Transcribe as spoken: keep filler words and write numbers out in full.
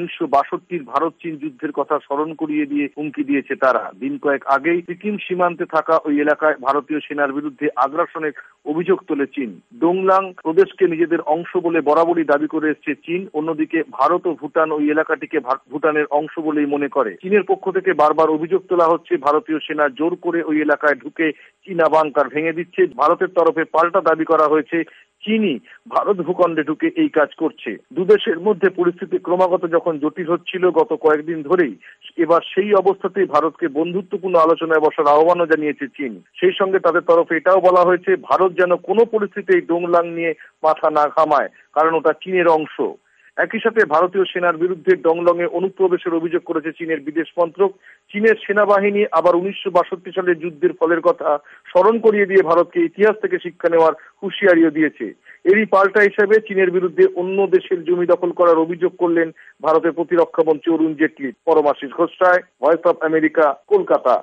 উনিশশো বাষট্টির ভারত চীন যুদ্ধের কথা স্মরণ করিয়ে দিয়ে হুমকি দিয়েছে তারা। দিন কয়েক আগেই সিকিম সীমান্তে থাকা ওই এলাকায় ভারতীয় সেনার বিরুদ্ধে আগ্রাসনের অভিযোগ তোলে চীন। ডোংলাং প্রদেশকে নিজেদের অংশ বলে বরাবরই দাবি করে এসছে চীন। অন্যদিকে ভারত ও ভুটান ওই এলাকাটিকে ভুটানের অংশ বলেই মনে করে। চীনের পক্ষ থেকে বারবার অভিযোগ তোলা হচ্ছে ভারতীয় সেনা জোর করে ওই এলাকায় ঢুকে চীনা বাংকার ভেঙে দিচ্ছে। ভারতের তরফে পাল্টা দাবি করা হয়েছে চীনই ভারত ভূখণ্ডে ঢুকে এই কাজ করছে। দুদেশের মধ্যে পরিস্থিতি ক্রমাগত যখন জটিল হচ্ছিল গত কয়েকদিন ধরেই, এবার সেই অবস্থাতেই ভারতকে বন্ধুত্বপূর্ণ আলোচনায় বসার আহ্বানও জানিয়েছে চীন। সেই সঙ্গে তাদের তরফে এটাও বলা হয়েছে ভারত যেন কোনো পরিস্থিতিতেই ডোংলাং নিয়ে মাথা না ঘামায়, কারণ ওটা চীনের অংশ। একই সাথে ভারতীয় সেনার বিরুদ্ধে ডংলংয়ে অনুপ্রবেশের অভিযোগ করেছে চীনের বিদেশ মন্ত্রক। চীনের সেনাবাহিনী আবার উনিশশো বাষট্টি সালের যুদ্ধের ফলের কথা স্মরণ করিয়ে দিয়ে ভারতকে ইতিহাস থেকে শিক্ষা নেওয়ার হুঁশিয়ারিও দিয়েছে। এরই পাল্টা হিসেবে চীনের বিরুদ্ধে অন্য দেশের জমি দখল করার অভিযোগ করলেন ভারতের প্রতিরক্ষা মন্ত্রী Arun Jaitley. Paramashis Ghosh Roy, voice of America, Kolkata.